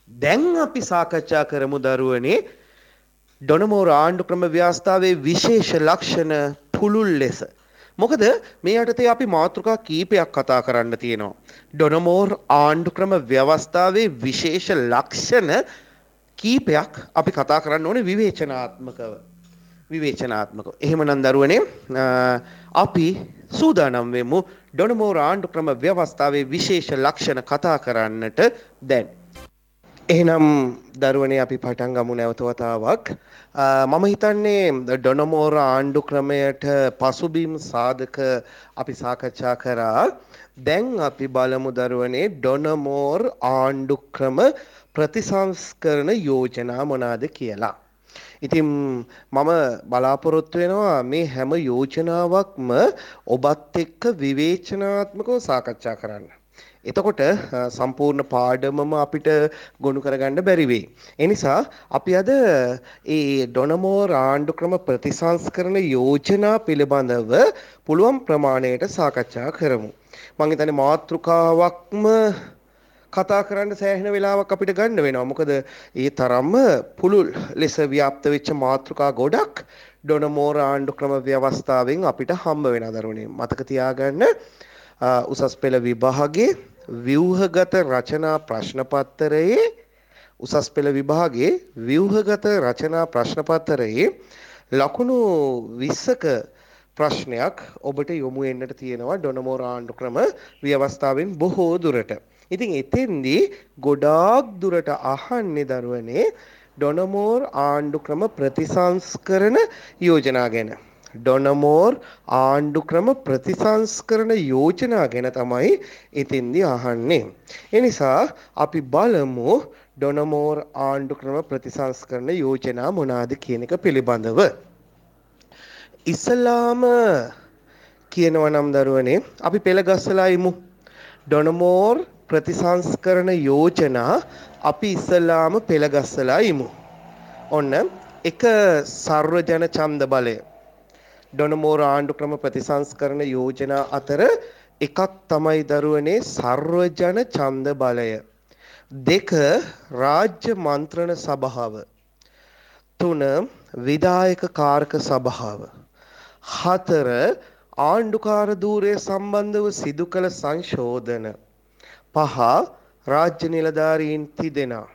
දැන් අපි සාකච්ඡා කරමු දරුවනේ ඩොනමෝර ආණ්ඩු ක්‍රම ව්‍යවස්ථාවේ විශේෂ ලක්ෂණ පුළුල් ලෙස. මොකද මේ යටතේ අපි මාතෘකා කීපයක් කතා කරන්න තියෙනවා. ඩොනමෝර් ආණ්ඩු ක්‍රම ව්‍යවස්ථාවේ විශේෂ ලක්ෂණ කීපයක් අපි කතා කරන්න ඕනේ විවේචනාත්මකව. විවේචනාත්මකව. එහෙමනම් දරුවනේ අපි සූදානම් වෙමු ඩොනමෝර් ආණ්ඩු ක්‍රම ව්‍යවස්ථාවේ විශේෂ ලක්ෂණ කතා කරන්නට දැන්. එහෙනම් දරුවනේ අපි පටන් ගමු නැවත වතාවක්. මම හිතන්නේ ඩොනමෝර ආණ්ඩු ක්‍රමයට පසුබිම් සාධක අපි සාකච්ඡා කරා. දැන් අපි බලමු දරුවනේ ඩොනමෝර් ආණ්ඩු ක්‍රම ප්‍රතිසංස්කරණ යෝජනා මොනවාද කියලා. ඉතින් මම බලාපොරොත්තු වෙනවා මේ හැම යෝජනාවක්ම ඔබත් එක්ක විවේචනාත්මකව සාකච්ඡා කරන්න. එතකොට සම්පූර්ණ පාඩමම අපිට ගොනු කරගන්න බැරි වෙයි. ඒ නිසා අපි අද ඒ ඩොනමෝර් ආණ්ඩු ක්‍රම ප්‍රතිසංස්කරණ යෝජනා පිළිබඳව පුළුවන් ප්‍රමාණයට සාකච්ඡා කරමු. මම හිතන්නේ මාතෘකාවක්ම කතා කරන්න සෑහෙන වෙලාවක් අපිට ගන්න වෙනවා. මොකද ඒ තරම්ම පුළුල් ලෙස ව්‍යාප්ත වෙච්ච මාතෘකා ගොඩක් ඩොනමෝර් ආණ්ඩු ක්‍රම ව්‍යවස්ථාවෙන් අපිට හම්බ වෙන දරුවනේ. මතක තියාගන්න උසස් පෙළ විභාගයේ ව්‍යුහගත රචනා ප්‍රශ්න පත්‍රයේ උසස් පෙළ විභාගයේ ව්‍යුහගත රචනා ප්‍රශ්න පත්‍රයේ ලකුණු 20ක ප්‍රශ්නයක් ඔබට යොමු වෙන්නට තියෙනවා ඩොනමෝර් ආණ්ඩු ක්‍රම ව්‍යවස්ථාවෙන් බොහෝ දුරට. ඉතින් එතෙන්දී ගොඩාක් දුරට අහන්නේ දරුවනේ ඩොනමෝර් ආණ්ඩු ක්‍රම ප්‍රතිසංස්කරණ යෝජනා ගැන. ඩොනමෝර් ආණ්ඩු ක්‍රම ප්‍රතිසංස්කරණ යෝජනා ගැන තමයි එතෙන්දී අහන්නේ. ඒ නිසා අපි බලමු ඩොනමෝර් ආණ්ඩු ක්‍රම ප්‍රතිසංස්කරණ යෝජනා මොනවාද කියන එක පිළිබඳව. ඉස්ලාම කියනවා නම් දරුවනේ අපි පෙළ ගස්සලා ඉමු. ඩොනමෝර් ප්‍රතිසංස්කරණ යෝජනා අපි ඉස්ලාම පෙළ ගස්සලා ඉමු. ඔන්න එක සර්වජන ඡන්ද බලය ඩොනමෝර් ආණ්ඩු ක්‍රම ප්‍රතිසංස්කරණ යෝජනා අතර එකක් තමයි දරුවනේ සර්වජන ඡන්ද බලය. 2 රාජ්‍ය මන්ත්‍රණ සභාව. 3 විධායක කාරක සභාව. 4 ආණ්ඩුකාර ධූරය සම්බන්ධව සිදු කළ සංශෝධන. 5 රාජ්‍ය නිලධාරීන් 3 දෙනා.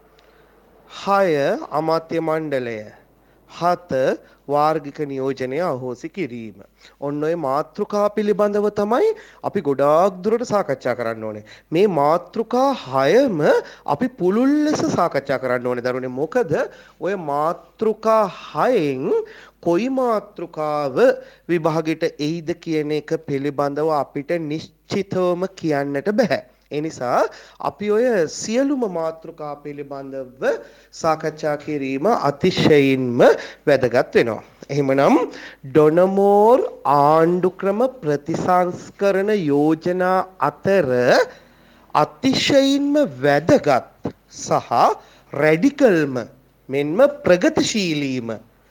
6 අමාත්‍ය මණ්ඩලය. 7 වාර්ගික නියෝජනය අහෝසි කිරීම. ඔන්න ඔය මාතෘකා පිළිබඳව තමයි අපි ගොඩාක් දුරට සාකච්ඡා කරන්න ඕනේ. මේ මාතෘකා 6ම අපි පුළුල් ලෙස සාකච්ඡා කරන්න ඕනේ දරුවනේ. මොකද ඔය මාතෘකා 6න් කොයි මාතෘකාව විභාගෙට එයිද කියන එක පිළිබඳව අපිට නිශ්චිතවම කියන්නට බෑ. ඒ නිසා අපි ඔය සියලුම මාතෘකා පිළිබඳව සාකච්ඡා කිරීම අතිශයින්ම වැදගත් වෙනවා. එහෙමනම් ඩොනමෝර් ආණ්ඩු ක්‍රම ප්‍රතිසංස්කරණ යෝජනා අතර අතිශයින්ම වැදගත් සහ රැඩිකල්ම මෙන්ම ප්‍රගතිශීලීම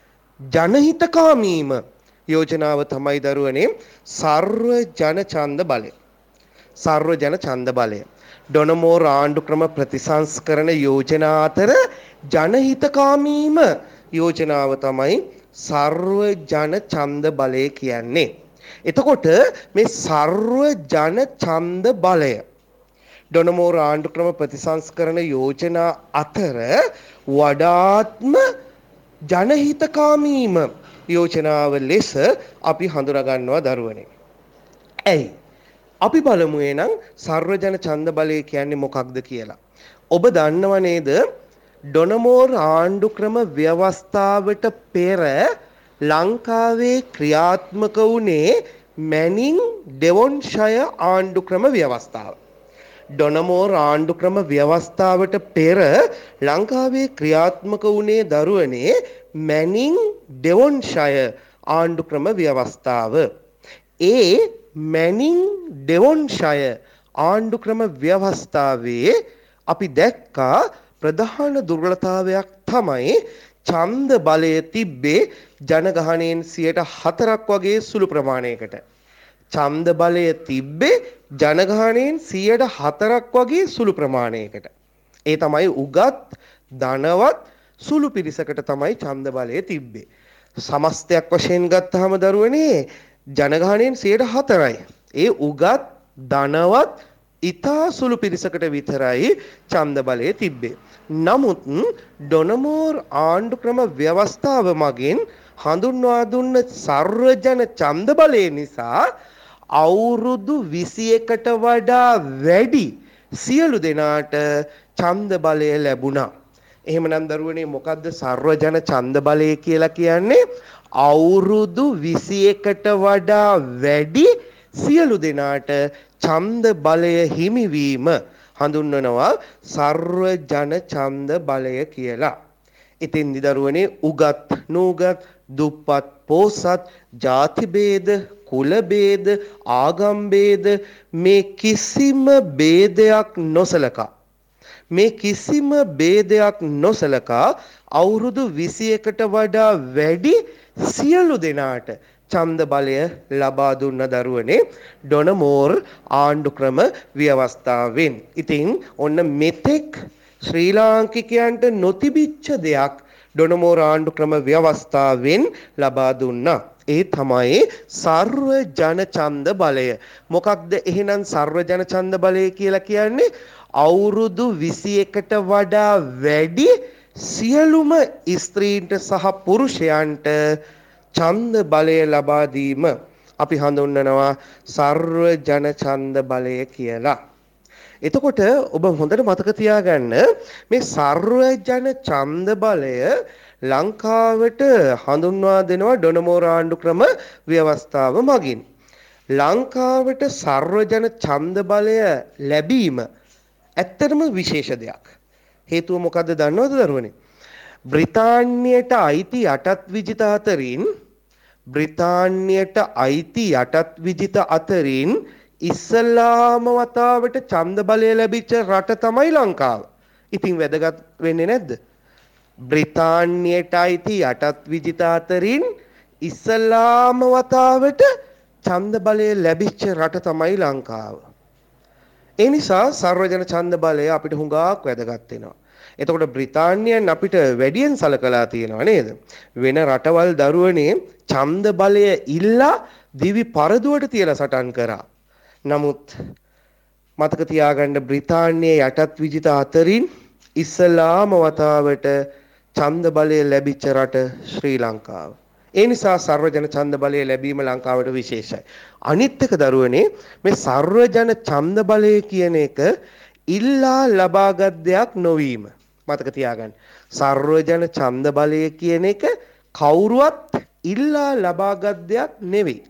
ජනහිතකාමීම යෝජනාව තමයි දරුවනේ සර්ව ජන ඡන්ද බලය. සර්ව ජන ඡන්ද බලය. ඩොනමෝර් ආණ්ඩු ක්‍රම ප්‍රතිසංස්කරණ යෝජනා අතර ජනහිතකාමීම යෝජනාව තමයි සර්ව ජන ඡන්ද බලය කියන්නේ. එතකොට මේ සර්ව ජන ඡන්ද බලය ඩොනමෝර් ආණ්ඩු ක්‍රම ප්‍රතිසංස්කරණ යෝජනා අතර වඩාත්ම ජනහිතකාමීම යෝජනාව ලෙස අපි හඳුනා ගන්නවා දරුවනේ. ඇයි? අපි බලමු එනම් සර්වජන ඡන්ද බලය කියන්නේ මොකක්ද කියලා. ඔබ දන්නව නේද? ඩොනමෝර් ආණ්ඩු ක්‍රම ව්‍යවස්ථාවට පෙර ලංකාවේ ක්‍රියාත්මක වුණේ මැනින් ඩෙවොන්ෂයර් ආණ්ඩු ක්‍රම ව්‍යවස්ථාව. ඩොනමෝර් ආණ්ඩු ක්‍රම ව්‍යවස්ථාවට පෙර ලංකාවේ ක්‍රියාත්මක වුණේ දරුවනේ මැනින් ඩෙවොන්ෂයර් ආණ්ඩු ක්‍රම ව්‍යවස්ථාව. ඒ මැනින් ඩෙවොන්ෂයර් ආණ්ඩු ක්‍රම ව්‍යවස්ථාවේ අපි දැක්කා ප්‍රධාන දුර්වලතාවයක් තමයි ඡන්ද බලය තිබ්බේ ජනගහණයෙන් 4% වගේ සුළු ප්‍රමාණයකට. ඡන්ද බලය තිබ්බේ ජනගහණයෙන් 4% වගේ සුළු ප්‍රමාණයකට. ඒ තමයි උගත් ධනවත් සුළු පිරිසකට තමයි ඡන්ද බලය තිබ්බේ. සමස්තයක් වශයෙන් ගත්තාම දරුවනේ ජනගහණයෙන් 4%යි. ඒ උගත් ධනවත් ඊතා සුළු පිරිසකට විතරයි ඡන්ද බලය තිබ්බේ. නමුත් ඩොනමෝර් ආණ්ඩු ක්‍රම ව්‍යවස්ථාව මගින් හඳුන්වා දුන්න සර්වජන ඡන්ද බලය නිසා අවුරුදු 21ට වඩා වැඩි සියලු දෙනාට ඡන්ද බලය ලැබුණා. එහෙමනම් දරුවනේ මොකද්ද සර්වජන ඡන්ද බලය කියලා කියන්නේ? අවුරුදු 21ට වඩා වැඩි සියලු දෙනාට ඡන්ද බලය හිමිවීම හඳුන්වනවා සර්වජන ඡන්ද බලය කියලා. ඉතින් දරුවනේ උගත් නූගත් දුප්පත් පොසත් ಜಾති ભેද කුල ભેද ආගම් ભેද මේ කිසිම ભેදයක් නොසලකා අවුරුදු 21ට වඩා වැඩි සියලු දෙනාට ඡන්ද බලය ලබා දුන්න දරුවනේ ඩොනමෝර් ආණ්ඩු ක්‍රම ව්‍යවස්ථාවෙන්. ඉතින් ඔන්න මෙතෙක් ශ්‍රී ලාංකිකයන්ට නොතිබිච්ච දෙයක් ඩොනමෝර් ආණ්ඩු ක්‍රම ව්‍යවස්ථාවෙන් ලබා දුන්නා. ඒ තමයි සර්ව ජන ඡන්ද බලය. මොකක්ද එහෙනම් සර්ව ජන ඡන්ද බලය කියලා කියන්නේ? අවුරුදු 21ට වඩා වැඩි සියලුම ස්ත්‍රීන්ට සහ පුරුෂයන්ට ඡන්ද බලය ලබා දීම අපි හඳුන්වනවා සර්ව ජන ඡන්ද බලය කියලා. එතකොට ඔබ හොඳට මතක තියාගන්න මේ සර්ව ජන ඡන්ද බලය ලංකාවට හඳුන්වා දෙනවා ඩොනමෝර් ආණ්ඩු ක්‍රම ව්‍යවස්ථාව මගින්. ලංකාවට සර්ව ජන ඡන්ද බලය ලැබීම ඇත්තටම විශේෂ දෙයක්. හේතුව මොකද්ද දන්නවද දරුවනේ? බ්‍රිතාන්‍යයට අයිති යටත් විජිත අතරින් ඉස්ලාම වතාවට ඡන්ද බලය ලැබිච්ච රට තමයි ලංකාව. ඉතින් වැදගත් වෙන්නේ නැද්ද? බ්‍රිතාන්‍යයට අයිති යටත් විජිත අතරින් ඉස්ලාම වතාවට ඡන්ද බලය ලැබිච්ච රට තමයි ලංකාව. ඒ නිසා සර්වජන ඡන්ද බලය අපිට හුඟක් වැදගත් වෙනවා. එතකොට බ්‍රිතාන්‍යයන් අපිට වැඩියෙන් සලකලා තියෙනවා නේද? වෙන රටවල් දරුවනේ ඡන්ද බලය ඉල්ලා දිවි පරදුවට තියලා සටන් කරා. නමුත් මතක තියාගන්න බ්‍රිතාන්‍යයේ යටත් විජිත අතරින් ඉස්ලාම වතාවට ඡන්ද බලය ලැබිච්ච රට ශ්‍රී ලංකාව. ඒ නිසා සර්වජන ඡන්ද බලය ලැබීම ලංකාවට විශේෂයි. අනිත් එක දරුවනේ මේ සර්වජන ඡන්ද බලය කියන එක ඉල්ලා ලබාගත් දෙයක් නොවීම. මතක තියාගන්න. සර්වජන ඡන්ද බලය කියන එක කවුරුවත් ඉල්ලා ලබාගත් දෙයක් නෙවෙයි.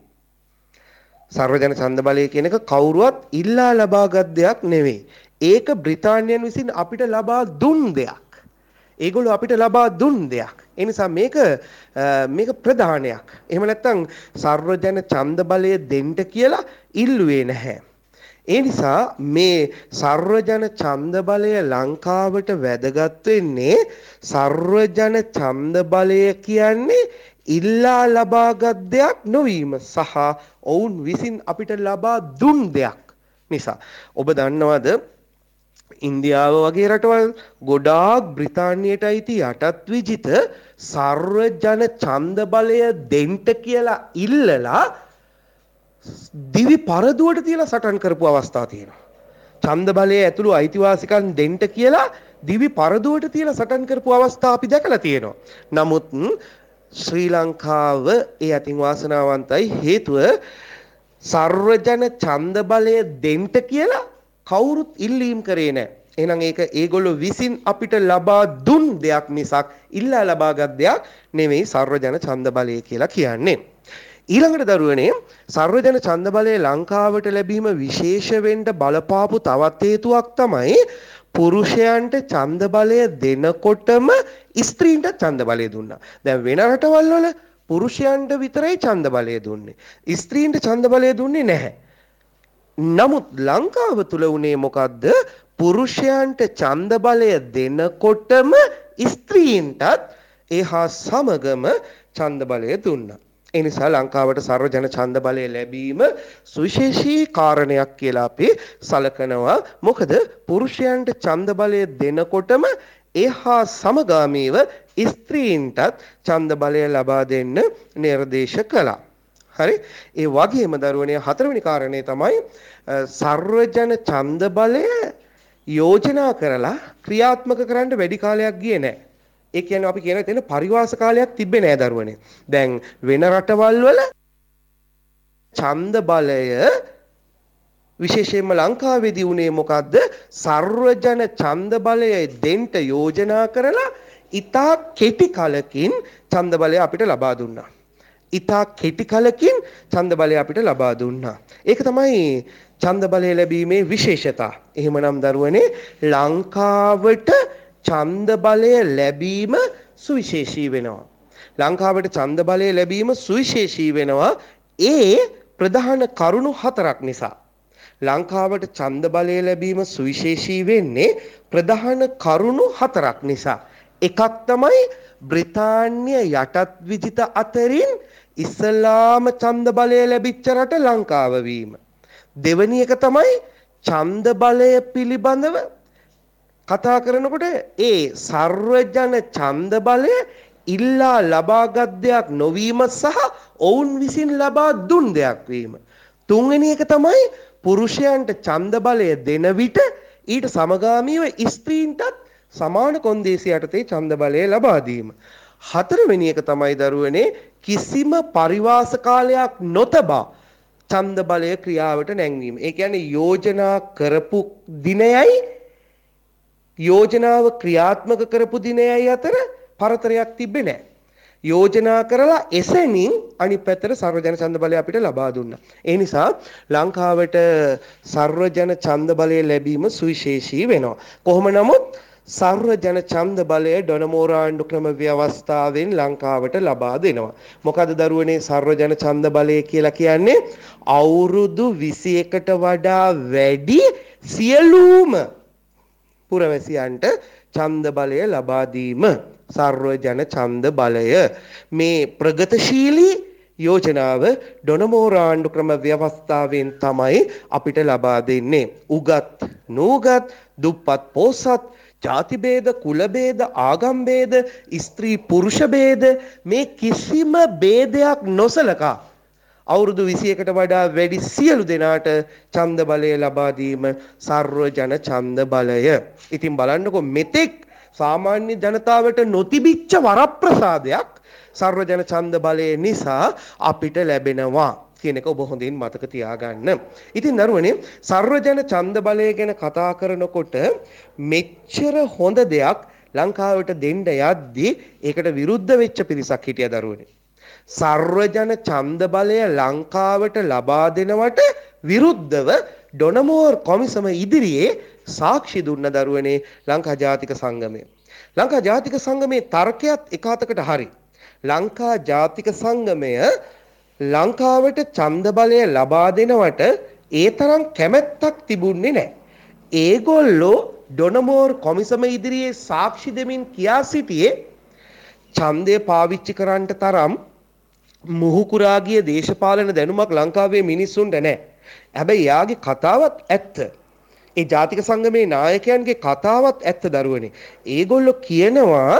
සර්වජන ඡන්ද බලය කියන එක කවුරුවත් ඉල්ලා ලබාගත් දෙයක් නෙවෙයි. ඒක බ්‍රිතාන්‍යයන් විසින් අපිට ලබා දුන් දෙයක්. ඒගොල්ලෝ අපිට ලබා දුන් දෙයක්. ඒ නිසා මේක ප්‍රධානයක්. එහෙම නැත්නම් සර්වජන ඡන්ද බලය දෙන්න කියලා ඉල්ලුවේ නැහැ. ඒ නිසා මේ සර්වජන ඡන්ද බලය ලංකාවට වැදගත් වෙන්නේ සර්වජන ඡන්ද බලය කියන්නේ ඉල්ලා ලබාගත් දෙයක් නොවීම සහ ඔවුන් විසින් අපිට ලබා දුන් දෙයක් නිසා. ඔබ දන්නවද ඉන්දියාව වගේ රටවල් ගොඩාක් බ්‍රිතාන්‍යයට අයිති යටත් විජිත සර්වජන ඡන්ද බලය දෙන්න කියලා ඉල්ලලා දිවි පරදුවට තියලා සටන් කරපු අවස්ථා තියෙනවා. ඡන්ද බලයේ ඇතුළු අයිතිවාසිකම් දෙන්න කියලා දිවි පරදුවට තියලා සටන් කරපු අවස්ථා අපි දැකලා තියෙනවා. නමුත් ශ්‍රී ලංකාව ඒ අතින් වාසනාවන්තයි. හේතුව සර්වජන ඡන්ද බලය දෙන්න කියලා කවුරුත් ඉල්ලීම් කරේ නැහැ. එහෙනම් ඒක ඒගොල්ලෝ විසින් අපිට ලබා දුන් දෙයක් මිසක් ඉල්ලා ලබාගත් දෙයක් නෙමෙයි සර්වජන ඡන්ද බලය කියලා කියන්නේ. ඊළඟට දරුවනේ සර්වජන ඡන්ද බලය ලංකාවට ලැබීම විශේෂ වෙන්න බලපාපු තවත් හේතුවක් තමයි පුරුෂයන්ට ඡන්ද බලය දෙනකොටම ස්ත්‍රීන්ට ඡන්ද බලය දුන්නා. දැන් වෙන රටවල් වල පුරුෂයන්ට විතරයි ඡන්ද බලය දුන්නේ. ස්ත්‍රීන්ට ඡන්ද බලය දුන්නේ නැහැ. නමුත් ලංකාව තුල උනේ මොකද්ද? පුරුෂයන්ට ඡන්ද බලය දෙනකොටම ස්ත්‍රීන්ටත් එහා සමගම ඡන්ද බලය දුන්නා. ඒ නිසා ලංකාවට සර්වජන ඡන්ද බලය ලැබීම සුවිශේෂී කාරණයක් කියලා අපි සලකනවා. මොකද පුරුෂයන්ට ඡන්ද බලය දෙනකොටම එහා සමගාමීව ස්ත්‍රීන්ටත් ඡන්ද බලය ලබා දෙන්න නිර්දේශ කළා. හරි. ඒ වගේම දරුවනේ හතරවෙනි කාරණේ තමයි සර්වජන ඡන්ද බලය යෝජනා කරලා ක්‍රියාත්මක කරන්න වැඩි කාලයක් ගියේ නැහැ. ඒ කියන්නේ අපි කියන තැන පරිවාස කාලයක් තිබ්බේ නෑ දරුවනේ. දැන් වෙන රටවල් වල ඡන්ද බලය විශේෂයෙන්ම ලංකාවේදී උනේ මොකද්ද? සර්වජන ඡන්ද බලය දෙන්න යෝජනා කරලා ඉතා කෙටි කලකින් ඡන්ද බලය අපිට ලබා දුන්නා. ඉතා කෙටි කලකින් ඡන්ද බලය අපිට ලබා දුන්නා. ඒක තමයි ඡන්ද බලය ලැබීමේ විශේෂතා. එහෙමනම් දරුවනේ ලංකාවට ඡන්ද බලය ලැබීම සුවිශේෂී වෙනවා. ලංකාවට ඡන්ද බලය ලැබීම සුවිශේෂී වෙනවා ඒ ප්‍රධාන කරුණු හතරක් නිසා. ලංකාවට ඡන්ද බලය ලැබීම සුවිශේෂී වෙන්නේ ප්‍රධාන කරුණු හතරක් නිසා. එකක් තමයි බ්‍රිතාන්‍ය යටත් විජිත අතරින් ඉස්ලාම ඡන්ද බලය ලැබිච්ච රට ලංකාව වීම. දෙවැනි එක තමයි ඡන්ද බලය පිළිබඳව කතා කරනකොට ඒ සර්වජන ඡන්ද බලය ඉල්ලා ලබාගත් දෙයක් නොවීම සහ ඔවුන් විසින් ලබා දුන් දෙයක් වීම. තුන්වෙනි එක තමයි පුරුෂයන්ට ඡන්ද බලය දෙන විට ඊට සමගාමීව ස්ත්‍රීන්ටත් සමාන කොන්දේසි යටතේ ඡන්ද බලය ලබා දීම. හතරවෙනි එක තමයි දරුවනේ කිසිම පරිවාස කාලයක් නොතබා ඡන්ද බලය ක්‍රියාවට නැංවීම. ඒ කියන්නේ යෝජනා කරපු දිනයයි යෝජනාව ක්‍රියාත්මක කරපු දිනයයි අතර පරතරයක් තිබ්බේ නැහැ. යෝජනා කරලා එසැනින් අනිත් පැත්තට සර්වජන ඡන්ද බලය අපිට ලබා දුන්නා. ඒ නිසා ලංකාවට සර්වජන ඡන්ද බලය ලැබීම සුවිශේෂී වෙනවා. කොහොම නමුත් සර්වජන ඡන්ද බලය ඩොනමෝර ආණ්ඩු ක්‍රම ව්‍යවස්ථාවෙන් ලංකාවට ලබා දෙනවා. මොකද දරුවනේ සර්වජන ඡන්ද බලය කියලා කියන්නේ අවුරුදු 21ට වඩා වැඩි සියලුම පුරවැසියන්ට ඡන්ද බලය ලබා දීම සර්වජන ඡන්ද බලය. මේ ප්‍රගතිශීලී යෝජනාව ඩොනමෝර ආණ්ඩු ක්‍රම ව්‍යවස්ථාවෙන් තමයි අපිට ලබා දෙන්නේ. උගත් නූගත් දුප්පත් පොසත් ජාති භේද කුල භේද ආගම් භේද ස්ත්‍රී පුරුෂ භේද මේ කිසිම භේදයක් නොසලකා අවුරුදු 21කට වඩා වැඩි සියලු දෙනාට ඡන්ද බලය ලබා දීම සර්වජන ඡන්ද බලය. ඉතින් බලන්නකො මෙතෙක් සාමාන්‍ය ජනතාවට නොතිබිච්ච වරප්‍රසාදයක් සර්වජන ඡන්ද බලය නිසා අපිට ලැබෙනවා කියන එක ඔබ හොඳින් මතක තියාගන්න. ඉතින් දරුවනේ සර්වජන ඡන්ද බලය ගැන කතා කරනකොට මෙච්චර හොඳ දෙයක් ලංකාවට දෙන්න යද්දී ඒකට විරුද්ධ වෙච්ච පිරිසක් හිටියා දරුවනේ. සර්වජන ඡන්ද බලය ලංකාවට ලබා දෙනවට විරුද්ධව ඩොනමෝර් කොමිසම ඉදිරියේ සාක්ෂි දුන්න දරුවනේ ලංකා ජාතික සංගමය. ලංකා ජාතික සංගමේ තර්කයත් එකතකට හරි. ලංකා ජාතික සංගමය ලංකාවට ඡන්ද බලය ලබා දෙනවට ඒ තරම් කැමැත්තක් තිබුණේ නැහැ. ඒගොල්ලෝ ඩොනමෝර් කොමිසම ඉදිරියේ සාක්ෂි දෙමින් කියා සිටියේ ඡන්දය පාවිච්චි කරන්නට තරම් මුහුකුරා ගිය දේශපාලන දැනුමක් ලංකාවේ මිනිස්සුන්ට නැහැ. හැබැයි යාගේ කතාවත් ඇත්ත. ඒ ජාතික සංගමේ නායකයන්ගේ කතාවත් ඇත්ත දරුවනේ. ඒගොල්ලෝ කියනවා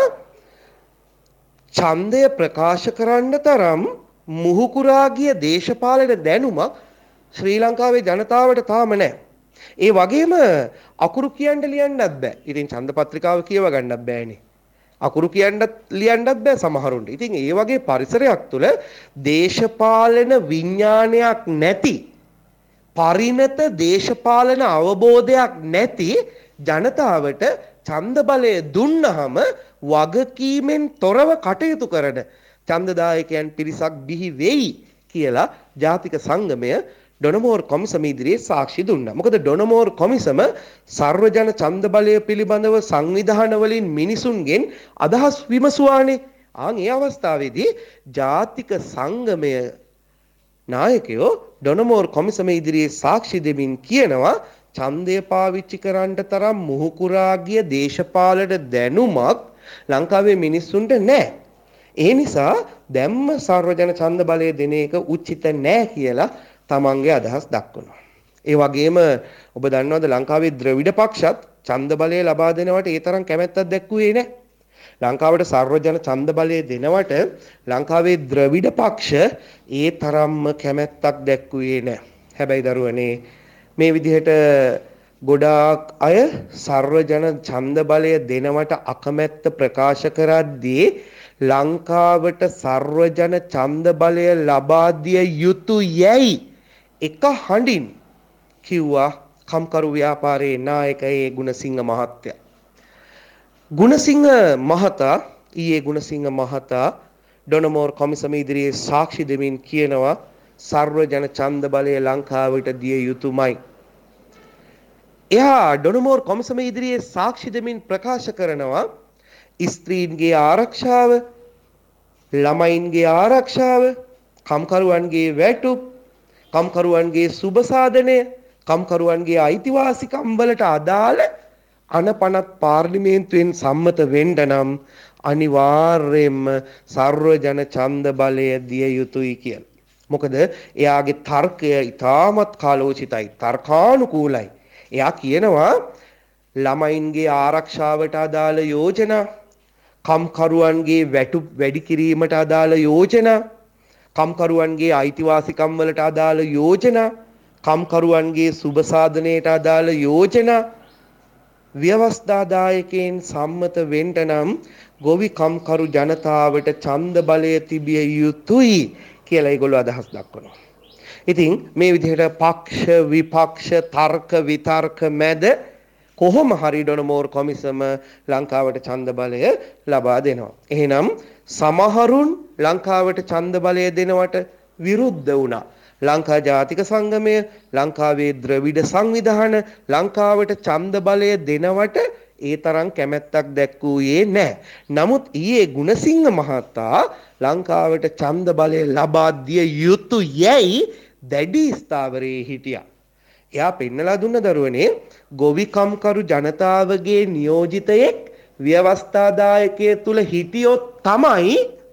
ඡන්දය ප්‍රකාශ කරන්න තරම් මුහුකුරා ගිය දේශපාලන දැනුමක් ශ්‍රී ලංකාවේ ජනතාවට තාම නැහැ. ඒ වගේම අකුරු කියන්න ලියන්නත් බෑ. ඉතින් ඡන්ද පත්‍රිකාව කියව ගන්නත් බෑනේ. අකුරු කියන්නත් ලියන්නත් බෑ සමහරුන්ට. ඉතින් ඒ වගේ පරිසරයක් තුළ දේශපාලන විඥානයක් නැති පරිණත දේශපාලන අවබෝධයක් නැති ජනතාවට ඡන්ද බලය දුන්නහම වගකීමෙන් තොරව කටයුතු කරන ඡන්දදායකයන් පිරිසක් බිහි වෙයි කියලා ජාතික සංගමය ඩොනමෝර් කොමිසම ඉදිරියේ සාක්ෂි දුන්නා. මොකද ඩොනමෝර් කොමිසම සර්වජන ඡන්ද බලය පිළිබඳව සංවිධාන වලින් මිනිසුන්ගෙන් අදහස් විමසුවානේ. ඒ අවස්ථාවේදී ජාතික සංගමය නායකයෝ ඩොනමෝර් කොමිසම ඉදිරියේ සාක්ෂි දෙමින් කියනවා ඡන්දය පාවිච්චි කරන්නට තරම් මුහුකුරා ගිය දේශපාලන දැනුමක් ලංකාවේ මිනිස්සුන්ට නැහැ. ඒ නිසා දැම්ම සර්වජන ඡන්ද බලය දෙන එක උචිත නෑ කියලා තමන්ගේ අදහස් දක්වනවා. ඒ වගේම ඔබ දන්නවද ලංකාවේ ද්‍රවිඩ පක්ෂත් ඡන්ද බලය ලබා දෙනවට ඒ තරම් කැමැත්තක් දැක්වුවේ නැහැ. ලංකාවට සර්වජන ඡන්ද බලය දෙනවට ලංකාවේ ද්‍රවිඩ පක්ෂ ඒ තරම්ම කැමැත්තක් දැක්වුවේ නැහැ. හැබැයි දරුවනේ මේ විදිහට ගොඩාක් අය සර්වජන ඡන්ද බලය දෙනවට අකමැත්ත ප්‍රකාශ කරද්දී ලංකාවට සර්වජන ඡන්ද බලය ලබා දිය යුතු යැයි එක හඬින් කිව්වා කම්කරු ව්‍යාපාරයේ නායක ගුණසිංහ මහත්තයා. ගුණසිංහ මහතා ඩොනමෝර් කොමිසම ඉදිරියේ සාක්ෂි දෙමින් කියනවා සර්වජන ඡන්ද බලය ලංකාවට දිය යුතුමයි. එයා ඩොනමෝර් කොමිසම ඉදිරියේ සාක්ෂි දෙමින් ප්‍රකාශ කරනවා ස්ත්‍රීන්ගේ ආරක්ෂාව, ළමයින්ගේ ආරක්ෂාව, කම්කරුවන්ගේ වැටුප්, කම්කරුවන්ගේ සුබ සාධනය, කම්කරුවන්ගේ අයිතිවාසිකම් වලට අදාළ අනපනත් පාර්ලිමේන්තුවෙන් සම්මත වෙන්න නම් අනිවාර්යයෙන්ම සර්වජන ඡන්ද බලය දිය යුතුයි කියලා. මොකද එයාගේ තර්කය ඉතාමත් කාලෝචිතයි, තර්කානුකූලයි. එයා කියනවා ළමයින්ගේ ආරක්ෂාවට අදාළ යෝජනා, කම්කරුවන්ගේ වැටුප් වැඩි කිරීමට අදාළ යෝජනා, කම්කරුවන්ගේ අයිතිවාසිකම් වලට අදාළ යෝජනා, කම්කරුවන්ගේ සුබ සාධනයට අදාළ යෝජනා ව්‍යවස්ථාදායකයන් සම්මත වෙන්න නම් ගොවි කම්කරු ජනතාවට ඡන්ද බලය තිබිය යුතුයි කියලා ඒගොල්ලෝ අදහස් දක්වනවා. ඉතින් මේ විදිහට පක්ෂ විපක්ෂ තර්ක විතර්ක මැද කොහොම හරි ඩොනමෝර් කොමිසම ලංකාවට ඡන්ද බලය ලබා දෙනවා. එහෙනම් සමහරුන් ලංකාවට ඡන්ද බලය දෙනවට විරුද්ධ වුණා. ලංකා ජාතික සංගමය, ලංකාවේ ද්‍රවිඩ සංවිධාන ලංකාවට ඡන්ද බලය දෙනවට ඒ තරම් කැමැත්තක් දැක්වුවේ නැහැ. නමුත් ඊයේ ගුණසිංහ මහතා ලංකාවට ඡන්ද බලය ලබා දිය යුතු යැයි දැඩි ස්ථාවරයේ හිටියා. එයා පෙන්නලා දුන්න දරුවනේ ගොවිකම්කරු ජනතාවගේ නියෝජිතයෙක් ව්‍යවස්ථාදායකය තුල හිටියොත් තමයි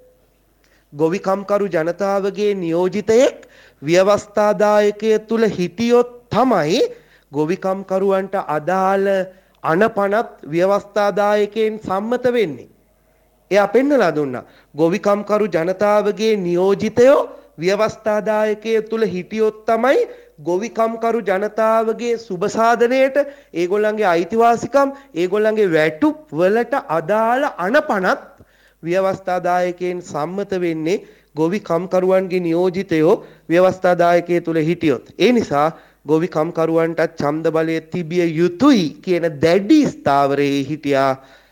ගොවිකම්කරු ජනතාවගේ නියෝජිතයෙක් ව්‍යවස්ථාදායකය තුල හිටියොත් තමයි ගොවිකම්කරුවන්ට අදාළ අනපනත් ව්‍යවස්ථාදායකයන් සම්මත වෙන්නේ. එයා පෙන්නලා දුන්නා ගොවිකම්කරු ජනතාවගේ නියෝජිතයෝ ව්‍යවස්ථාදායකය තුල හිටියොත් තමයි ගොවිකම්කරු ජනතාවගේ සුබ සාධනයට, ඒගොල්ලන්ගේ අයිතිවාසිකම්, ඒගොල්ලන්ගේ වැටුප් වලට අදාළ අනපනත් ව්‍යවස්ථාදායකයන් සම්මත වෙන්නේ ගොවි කම්කරුවන්ගේ නියෝජිතයෝ ව්‍යවස්ථාදායකය තුල හිටියොත්. ඒ නිසා ගොවි කම්කරුවන්ට ඡන්ද බලය තිබිය යුතුයි කියන දැඩි ස්ථාවරයේ හිටියා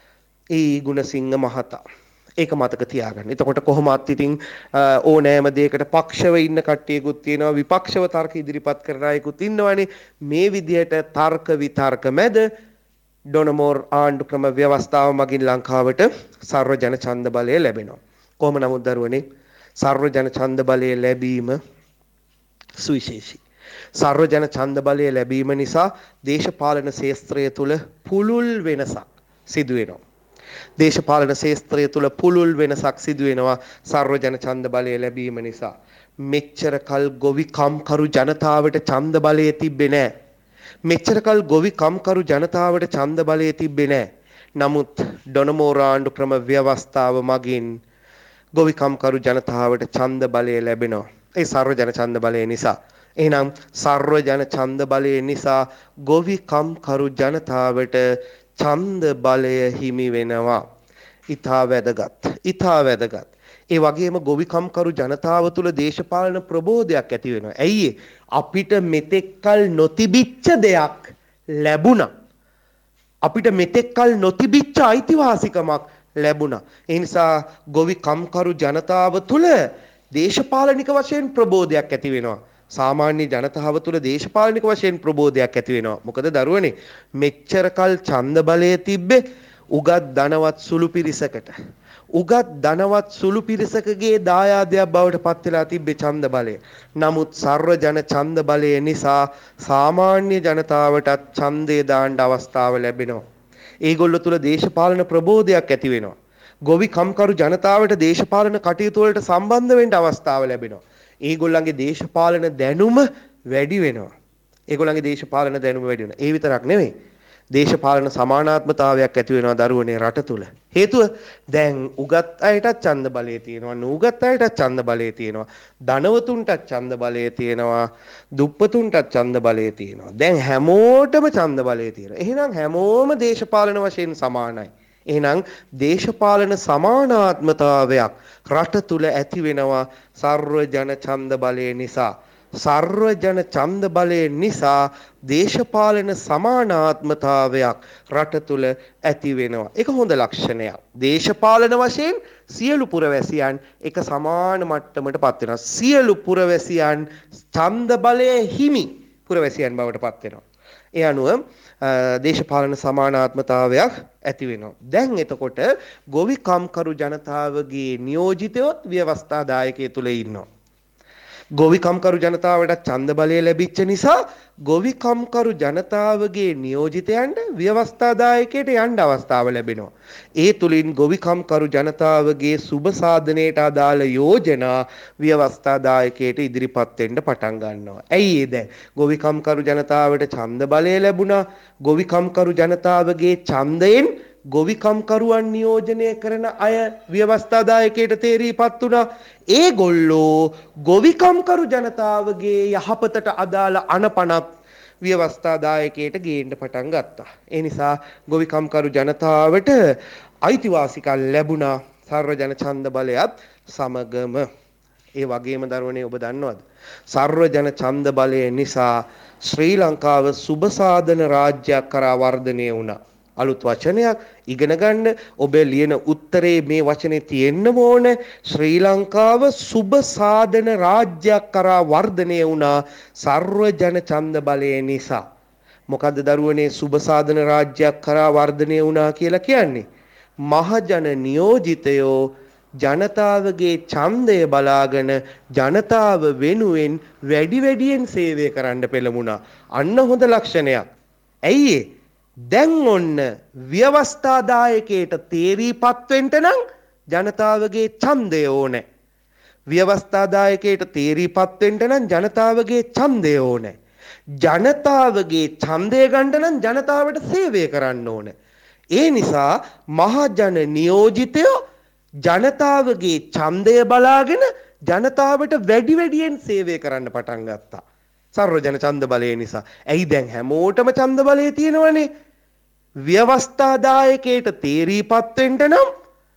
ඒ ගුණසිංහ මහතා. ඒක මතක තියාගන්න. එතකොට කොහොමත් ඉතින් ඕනෑම දෙයකට පක්ෂව ඉන්න කට්ටියකුත් තියෙනවා, විපක්ෂව තර්ක ඉදිරිපත් කරන අයෙකුත් ඉන්නවනේ. මේ විදිහට තර්ක විතර්ක මැද ඩොනමෝර් ආණ්ඩු ක්‍රම ව්‍යවස්ථාව මගින් ලංකාවට සර්වජන ඡන්ද බලය ලැබෙනවා. කොහොම නමුත් දරුවනේ සර්වජන ඡන්ද බලය ලැබීම සුවිශේෂී. සර්වජන ඡන්ද බලය ලැබීම නිසා දේශපාලන ශාස්ත්‍රය තුල පුළුල් වෙනසක් සිදු වෙනවා. දේශපාලන ශාස්ත්‍රය තුල පුළුල් වෙනසක් සිදු වෙනවා සර්වජන ඡන්ද බලය ලැබීම නිසා. මෙච්චර කල් ගොවි කම්කරු ජනතාවට ඡන්ද බලය තිබ්බේ නැහැ. මෙච්චර කල් ගොවි කම්කරු ජනතාවට ඡන්ද බලය තිබ්බේ නැහැ. නමුත් ඩොනමෝර් ආණ්ඩු ක්‍රම ව්‍යවස්ථාව මගින් ගොවි කම්කරු ජනතාවට ඡන්ද බලය ලැබෙනවා. ඒ සර්වජන ඡන්ද බලය නිසා. එහෙනම් සර්වජන ඡන්ද බලය නිසා ගොවි කම්කරු ජනතාවට ඡන්ද බලය හිමි වෙනවා. ඊටා වැදගත්. ඊටා වැදගත්. ඒ වගේම ගොවි කම්කරු ජනතාව තුළ දේශපාලන ප්‍රබෝධයක් ඇති වෙනවා. ඇයි අපිට මෙතෙක්කල් නොතිබිච්ච දෙයක් ලැබුණා. අපිට මෙතෙක්කල් නොතිබිච්ච අයිතිවාසිකමක් ලැබුණා. ඒ නිසා ගොවි කම්කරු ජනතාව තුළ දේශපාලනික වශයෙන් ප්‍රබෝධයක් ඇති වෙනවා. සාමාන්‍ය ජනතාව තුළ දේශපාලනික වශයෙන් ප්‍රබෝධයක් ඇති වෙනවා. මොකද දරුවනේ මෙච්චර කල් ඡන්ද බලය තිබ්බේ උගත් ධනවත් සුළු පිරිසකට. උගත් ධනවත් සුළු පිරිසකගේ දායාදයක් බවට පත් වෙලා තිබ්බේ ඡන්ද බලය. නමුත් සර්වජන ඡන්ද බලය නිසා සාමාන්‍ය ජනතාවටත් ඡන්දය දාන්න අවස්ථාව ලැබෙනවා. ඒගොල්ලෝ තුල දේශපාලන ප්‍රබෝධයක් ඇති වෙනවා. ගොවි කම්කරු ජනතාවට දේශපාලන කටයුතු වලට සම්බන්ධ වෙන්න අවස්ථාව ලැබෙනවා. ඒගොල්ලන්ගේ දේශපාලන දැනුම වැඩි වෙනවා. ඒගොල්ලන්ගේ දේශපාලන දැනුම වැඩි වෙනවා. ඒ විතරක් නෙවෙයි. දේශපාලන සමානාත්මතාවයක් ඇති වෙනවා දරුවනේ රට තුල. හේතුව දැන් උගත් අයටත් ඡන්ද බලය තියෙනවා, නූගත් අයටත් ඡන්ද බලය තියෙනවා, ධනවතුන්ටත් ඡන්ද බලය තියෙනවා, දුප්පතුන්ටත් ඡන්ද බලය තියෙනවා. දැන් හැමෝටම ඡන්ද බලය තියෙනවා. එහෙනම් හැමෝම දේශපාලන වශයෙන් සමානයි. එහෙනම් දේශපාලන සමානාත්මතාවයක් රට තුල ඇති වෙනවා සර්ව ජන ඡන්ද බලය නිසා. සර්ව ජන ඡන්ද බලය නිසා දේශපාලන සමානාත්මතාවයක් රට තුල ඇති වෙනවා. ඒක හොඳ ලක්ෂණයක්. දේශපාලන වශයෙන් සියලු පුරවැසියන් එක සමාන මට්ටමට පත් වෙනවා. සියලු පුරවැසියන් ඡන්ද බලයේ හිමි පුරවැසියන් බවට පත් වෙනවා. ඒ අනුව දේශපාලන සමානාත්මතාවයක් ඇති වෙනවා. දැන් එතකොට ගොවි කම්කරු ජනතාවගේ නියෝජිතයොත් ව්‍යවස්ථාදායකය තුල ඉන්නවා. ගොවි කම්කරු ජනතාවට ඡන්ද බලය ලැබිච්ච නිසා ගොවි කම්කරු ජනතාවගේ නියෝජිතයන්ට ව්‍යවස්ථාදායකයට යන්න අවස්ථාව ලැබෙනවා. ඒ තුලින් ගොවි කම්කරු ජනතාවගේ සුබ සාධනයට අදාළ යෝජනා ව්‍යවස්ථාදායකයට ඉදිරිපත් වෙන්න පටන් ගන්නවා. ඇයි ඒ දැන් ගොවි කම්කරු ජනතාවට ඡන්ද බලය ලැබුණා. ගොවි කම්කරු ජනතාවගේ ඡන්දයෙන් ගොවි කම්කරුවන් නියෝජනය කරන අය ව්‍යවස්ථාදායකයට තේරීපත් වුණා. ඒගොල්ලෝ ගොවි කම්කරු ජනතාවගේ යහපතට අදාළ අනපනත් ව්‍යවස්ථාදායකයට ගේන්න පටන් ගත්තා. ඒ නිසා ගොවි කම්කරු ජනතාවට අයිතිවාසිකම් ලැබුණා සර්ව ජන ඡන්ද බලයත් සමගම. ඒ වගේම දරුවනේ ඔබ දන්නවද? සර්ව ජන ඡන්ද බලය නිසා ශ්‍රී ලංකාව සුබ සාධන රාජ්‍යයක් කරා වර්ධනය වුණා. අලුත් වචනයක් ඉගෙන ගන්න. ඔබ ලියන උත්තරේ මේ වචනේ තියෙන්න ඕන. ශ්‍රී ලංකාව සුබ සාධන රාජ්‍යයක් කරා වර්ධනය වුණා සර්ව ජන ඡන්ද බලය නිසා. මොකද්ද දරුවනේ සුබ සාධන රාජ්‍යයක් කරා වර්ධනය වුණා කියලා කියන්නේ? මහජන නියෝජිතයෝ ජනතාවගේ ඡන්දය බලාගෙන ජනතාව වෙනුවෙන් වැඩි වැඩියෙන් සේවය කරන්න පෙළඹුණා. අන්න හොඳ ලක්ෂණයක්. ඇයි දැන් ඔන්න ව්‍යවස්ථාදායකයට තේරීපත් වෙන්න නම් ජනතාවගේ ඡන්දය ඕනේ. ව්‍යවස්ථාදායකයට තේරීපත් වෙන්න නම් ජනතාවගේ ඡන්දය ඕනේ. ජනතාවගේ ඡන්දය ගන්න නම් ජනතාවට සේවය කරන්න ඕනේ. ඒ නිසා මහජන නියෝජිතයෝ ජනතාවගේ ඡන්දය බලාගෙන ජනතාවට වැඩි වැඩියෙන් සේවය කරන්න පටන් ගත්තා. සර්ව ජන ඡන්ද බලය නිසා. ඇයි දැන් හැමෝටම ඡන්ද බලය තියෙනවනේ. ව්‍යවස්ථාදායකයට තේරීපත් වෙන්න නම්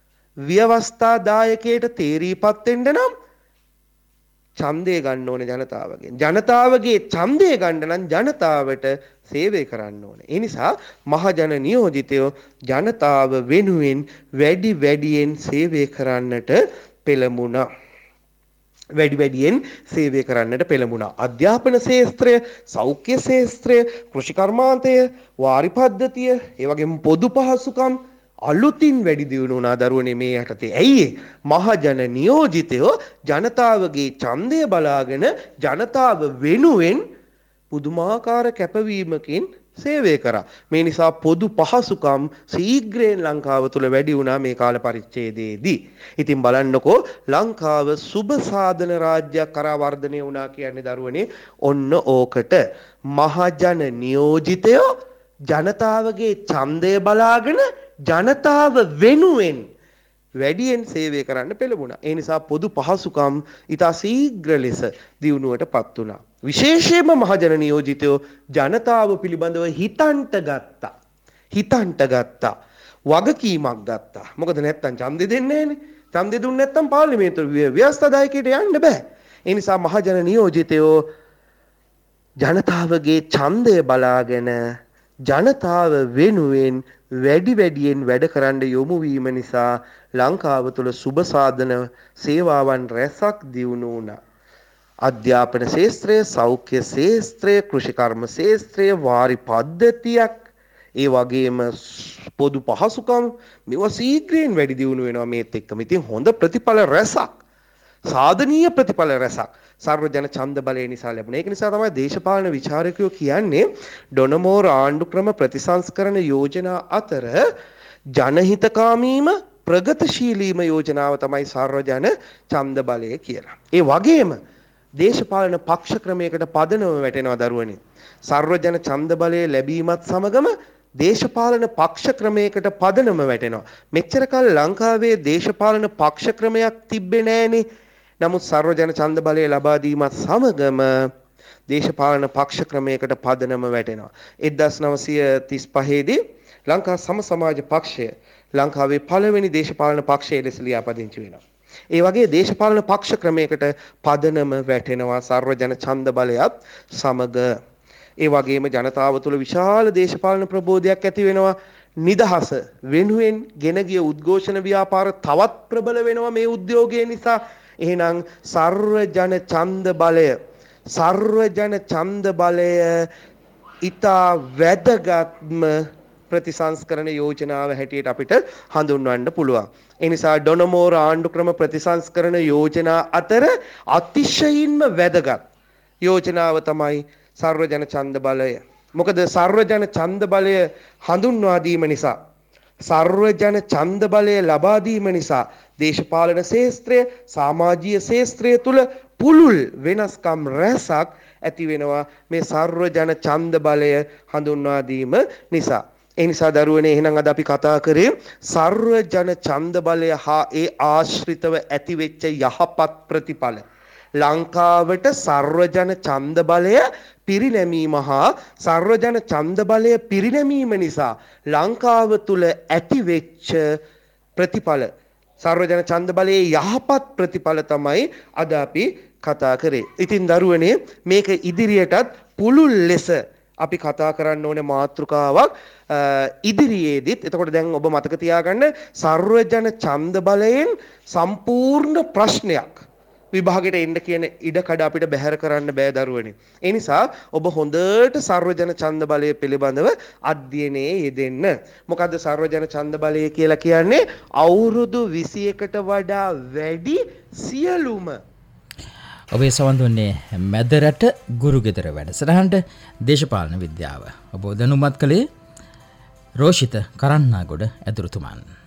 ඡන්දය ගන්න ඕනේ ජනතාවගෙන්. ජනතාවගේ ඡන්දය ගන්න නම් ජනතාවට සේවය කරන්න ඕනේ. ඒ නිසා මහජන නියෝජිතයෝ ජනතාව වෙනුවෙන් වැඩි වැඩියෙන් සේවය කරන්නට පෙළඹුණා. වැඩි වැඩියෙන් සේවය කරන්නට පෙළඹුණා. අධ්‍යාපන ශාස්ත්‍රය, සෞඛ්‍ය ශාස්ත්‍රය, කෘෂි කර්මාන්තය, වාරි පද්ධතිය, ඒ වගේම පොදු පහසුකම් අලුතින් වැඩි දියුණු වුණා දරුවනේ මේ යටතේ. ඇයි මහජන නියෝජිතයෝ ජනතාවගේ ඡන්දය බලාගෙන ජනතාව වෙනුවෙන් පුදුමාකාර කැපවීමකින් සේවය කරා. මේ නිසා පොදු පහසුකම් ශීඝ්‍රයෙන් ලංකාව තුල වැඩි වුණා මේ කාල පරිච්ඡේදයේදී. ඉතින් බලන්නකෝ ලංකාව සුබ සාධන රාජ්‍යයක් කරා වර්ධනය වුණා කියන්නේ දරුවනේ ඔන්න ඕකට. මහජන නියෝජිතයෝ ජනතාවගේ ඡන්දය බලාගෙන ජනතාව වෙනුවෙන් වැඩියෙන් සේවය කරන්න පෙළඹුණා. ඒ නිසා පොදු පහසුකම් ඉතා ශීඝ්‍ර ලෙස දියුණුවටපත් වුණා. විශේෂයෙන්ම මහජන නියෝජිතයෝ ජනතාව පිළිබඳව හිතන්ට ගත්තා. වගකීමක් ගත්තා. මොකද නැත්තම් ඡන්දෙ දෙන්නේ නැහනේ. ඡන්දෙ දුන්නේ නැත්තම් පාර්ලිමේන්තුවේ ව්‍යවස්ථාදායකයට යන්න බෑ. ඒ නිසා මහජන නියෝජිතයෝ ජනතාවගේ ඡන්දය බලාගෙන ජනතාව වෙනුවෙන් වැඩි වැඩියෙන් වැඩ කරන්න යොමු වීම නිසා ලංකාව තුළ සුබ සාධන සේවාවන් රැසක් දියුණු වුණා. අධ්‍යාපන ශාස්ත්‍රය, සෞඛ්‍ය ශාස්ත්‍රය, කෘෂි කර්ම ශාස්ත්‍රය, වාරි පද්ධතියක්, ඒ වගේම පොදු පහසුකම් මේවා ශීඝ්‍රයෙන් වැඩි දියුණු වෙනවා මේත් එක්කම. ඉතින් හොඳ ප්‍රතිඵල රැසක්, සාධනීය ප්‍රතිඵල රැසක් සර්ව ජන ඡන්ද බලය නිසා ලැබුණා. ඒක නිසා තමයි දේශපාලන විචාරකයෝ කියන්නේ ඩොනමෝර් ආණ්ඩු ක්‍රම ප්‍රතිසංස්කරණ යෝජනා අතර ජනහිතකාමීම ප්‍රගතිශීලීම යෝජනාව තමයි සර්වජන ඡන්ද බලය කියලා. ඒ වගේම දේශපාලන පක්ෂ ක්‍රමයකට පදනම වැටෙනවා දරුවනේ. සර්වජන ඡන්ද බලය ලැබීමත් සමගම දේශපාලන පක්ෂ ක්‍රමයකට පදනම වැටෙනවා. මෙච්චර කල් ලංකාවේ දේශපාලන පක්ෂ ක්‍රමයක් තිබ්බේ නෑනේ. නමුත් සර්වජන ඡන්ද බලය ලබා දීමත් සමගම දේශපාලන පක්ෂ ක්‍රමයකට පදනම වැටෙනවා. 1935 දී ලංකා සම සමාජ පක්ෂය ලංකාවේ පළවෙනි දේශපාලන පක්ෂය ලෙස ලියාපදිංචි වෙනවා. ඒ වගේ දේශපාලන පක්ෂ ක්‍රමයකට පදනම වැටෙනවා සර්වජන ඡන්ද බලයත් සමග. ඒ වගේම ජනතාව තුළ විශාල දේශපාලන ප්‍රබෝධයක් ඇති වෙනවා. නිදහස වෙනුවෙන් ගෙන ගිය උද්ඝෝෂණ ව්‍යාපාර තවත් ප්‍රබල වෙනවා මේ උද්‍යෝගය නිසා. එහෙනම් සර්වජන ඡන්ද බලය ඉතා වැදගත්ම ප්‍රතිසංස්කරණ යෝජනාව හැටියට අපිට හඳුන්වන්න පුළුවන්. ඒ නිසා ඩොනමෝර ආණ්ඩුක්‍රම ප්‍රතිසංස්කරණ යෝජනා අතර අතිශයින්ම වැදගත් යෝජනාව තමයි සර්වජන ඡන්ද බලය. මොකද සර්වජන ඡන්ද බලය හඳුන්වා දීම නිසා සර්වජන ඡන්ද බලය ලබා දීම නිසා දේශපාලන ශාස්ත්‍රය සමාජීය ශාස්ත්‍රය තුල පුළුල් වෙනස්කම් රැසක් ඇති වෙනවා මේ සර්වජන ඡන්ද බලය හඳුන්වා දීම නිසා. ඒ නිසා දරුවනේ එහෙනම් අද අපි කතා කරේ සර්වජන ඡන්ද බලය හා ඒ ආශ්‍රිතව ඇතිවෙච්ච යහපත් ප්‍රතිඵල. ලංකාවට සර්වජන ඡන්ද බලය පිරිනැමීම හා සර්වජන ඡන්ද බලය පිරිනැමීම නිසා ලංකාව තුල ඇතිවෙච්ච ප්‍රතිඵල සර්වජන ඡන්ද බලයේ යහපත් ප්‍රතිඵල තමයි අද අපි කතා කරේ. ඉතින් දරුවනේ මේක ඉදිරියටත් පුළුල් ලෙස අපි කතා කරන්න ඕනේ මාතෘකාවක් ඉදිරියේදීත්. එතකොට දැන් ඔබ මතක තියාගන්න සර්වජන ඡන්ද බලයෙන් සම්පූර්ණ ප්‍රශ්නයක් විභාගයට එන්න කියන ඉඩකඩ අපිට බැහැර කරන්න බෑ දරුවනේ. ඒ නිසා ඔබ හොඳට සර්වජන ඡන්ද බලය පිළිබඳව අධ්‍යයනයේ යෙදෙන්න. මොකද්ද සර්වජන ඡන්ද බලය කියලා කියන්නේ? අවුරුදු 21ට වඩා වැඩි සියලුම ඔබේ සවන් දුන්නේ මැදරට ගුරුගෙදර වැඩසටහනට දේශපාලන විද්‍යාව. ඔබ දැනුමත් කළේ රෝෂිත කරන්නාගොඩ ඇතුළුතුමන්.